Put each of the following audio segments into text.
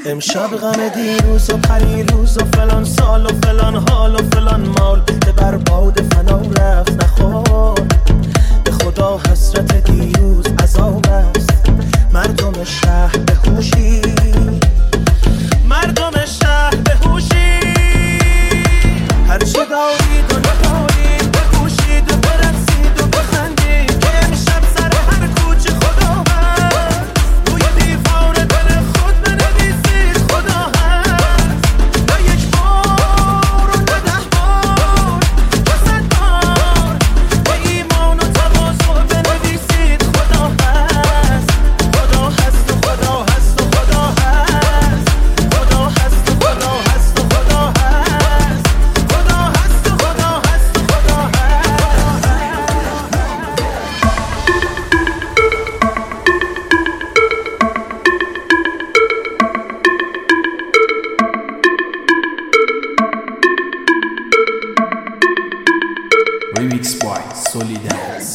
امشب غم دیروز و پریروز و فلان سال و فلان حال و فلان مال به برباد فنا رفت نخور. به خدا حسرت دیروز عذاب است. مردم شهر به هوشی، مردم شهر به هوشی، هرچه دارید و ندارید بکوشید و برقصید و بخندید که امشب سر هر کوچه خدا هست. روی دیوار دل خود بنویسید خدا هست. نه یک بار و نه 10 بار و 100 بار به ایمان و تواضع بنویسید خدا هست. خدا هست و خدا هست و خدا هست. خدا هست و خدا هست و خدا هست. خدا هست و خدا هست و خدا Remix by Solidance.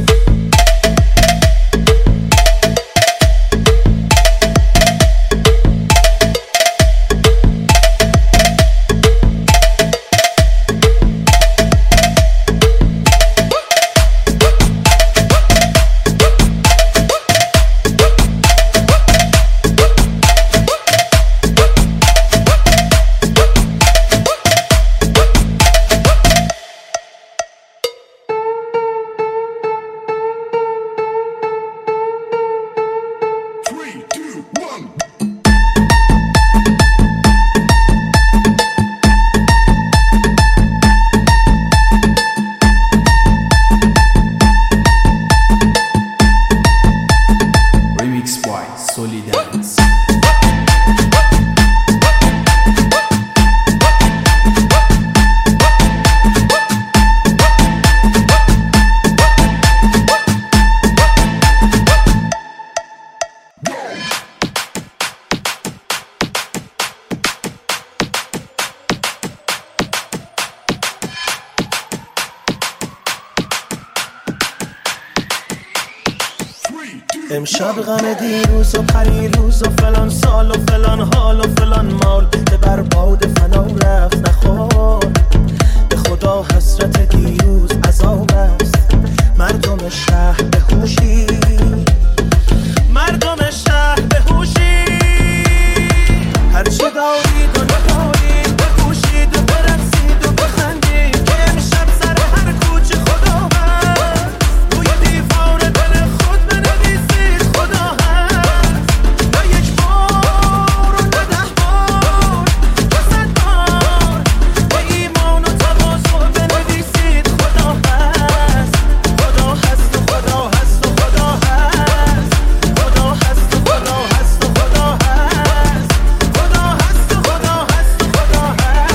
Solidance. امشب غم دیروز و پریروز و فلان سال و فلان حال و فلان مال به برباد فنا رفت نخور. به خدا حسرت دیروز عذاب است. مردم شهر به هوشی، مردم شهر به هوشی، هرچه دارید و ندارید بکوشید و برقصید و بخندید که امشب سر هر کوچه خدا هست. روی دیوار دل خود بنویسید خدا هست. نه یک بار و نه 10 بار و 100 بار به ایمان و تواضع بنویسید خدا هست. خدا هست و خدا هست و خدا هست. خدا هست و خدا هست و خدا هست. خدا هست و خدا هست و خدا هست.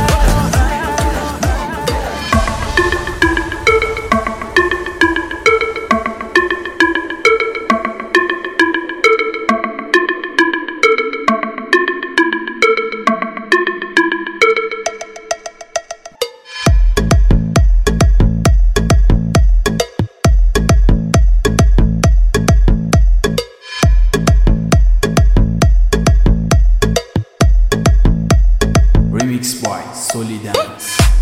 Remix by Solidance.